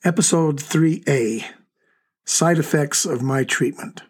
Episode 3A, Side Effects of My Treatment.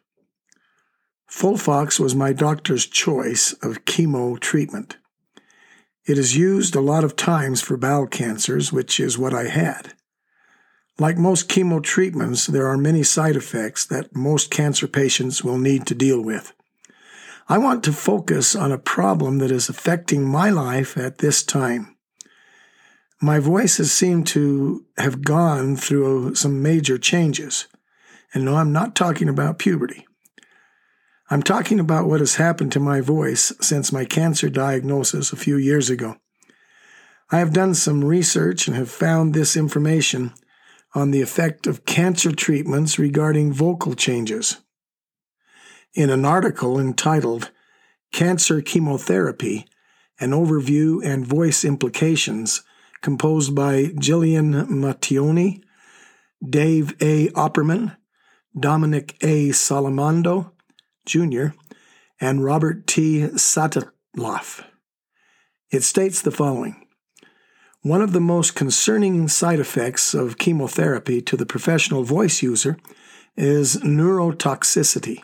FOLFOX was my doctor's choice of chemo treatment. It is used a lot of times for bowel cancers, which is what I had. Like most chemo treatments, there are many side effects that most cancer patients will need to deal with. I want to focus on a problem that is affecting my life at this time. My voice has seemed to have gone through some major changes. And no, I'm not talking about puberty. I'm talking about what has happened to my voice since my cancer diagnosis a few years ago. I have done some research and have found this information on the effect of cancer treatments regarding vocal changes. In an article entitled Cancer Chemotherapy, an Overview and Voice Implications, composed by Gillian Mattioni, Dave A. Opperman, Dominic A. Salamando, Jr., and Robert T. Sataloff. It states the following. One of the most concerning side effects of chemotherapy to the professional voice user is neurotoxicity.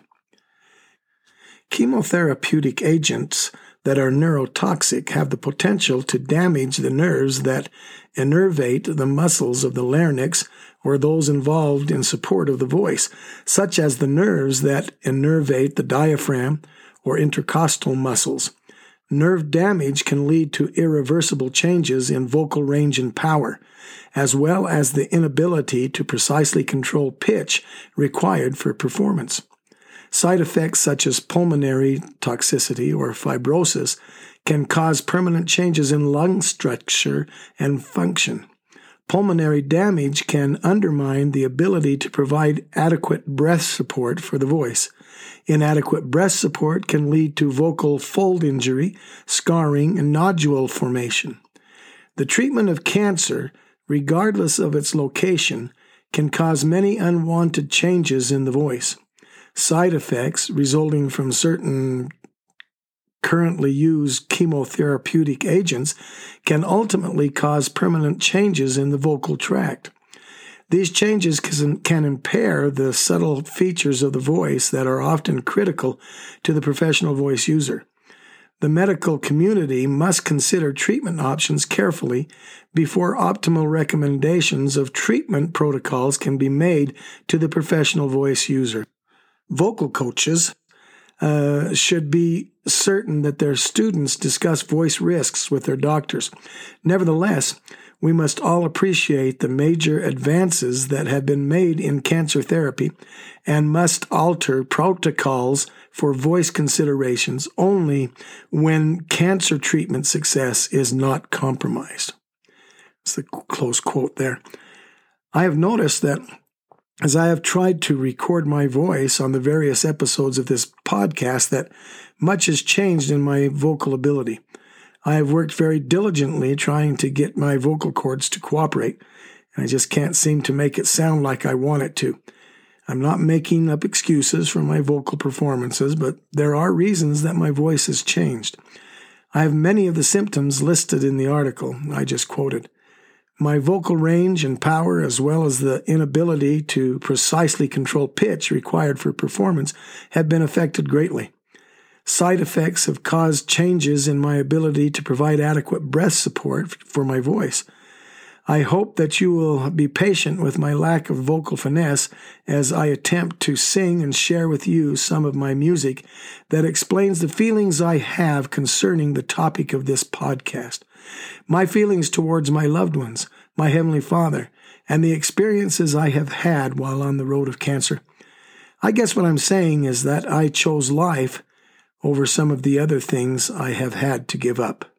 Chemotherapeutic agents that are neurotoxic have the potential to damage the nerves that innervate the muscles of the larynx or those involved in support of the voice, such as the nerves that innervate the diaphragm or intercostal muscles. Nerve damage can lead to irreversible changes in vocal range and power, as well as the inability to precisely control pitch required for performance. Side effects such as pulmonary toxicity or fibrosis can cause permanent changes in lung structure and function. Pulmonary damage can undermine the ability to provide adequate breath support for the voice. Inadequate breath support can lead to vocal fold injury, scarring, and nodule formation. The treatment of cancer, regardless of its location, can cause many unwanted changes in the voice. Side effects resulting from certain currently used chemotherapeutic agents can ultimately cause permanent changes in the vocal tract. These changes can impair the subtle features of the voice that are often critical to the professional voice user. The medical community must consider treatment options carefully before optimal recommendations of treatment protocols can be made to the professional voice user. Vocal coaches should be certain that their students discuss voice risks with their doctors. Nevertheless, we must all appreciate the major advances that have been made in cancer therapy and must alter protocols for voice considerations only when cancer treatment success is not compromised. That's a close quote there. I have noticed that as I have tried to record my voice on the various episodes of this podcast, that much has changed in my vocal ability. I have worked very diligently trying to get my vocal cords to cooperate, and I just can't seem to make it sound like I want it to. I'm not making up excuses for my vocal performances, but there are reasons that my voice has changed. I have many of the symptoms listed in the article I just quoted. My vocal range and power, as well as the inability to precisely control pitch required for performance, have been affected greatly. Side effects have caused changes in my ability to provide adequate breath support for my voice. I hope that you will be patient with my lack of vocal finesse as I attempt to sing and share with you some of my music that explains the feelings I have concerning the topic of this podcast. My feelings towards my loved ones, my Heavenly Father, and the experiences I have had while on the road of cancer. I guess what I'm saying is that I chose life over some of the other things I have had to give up.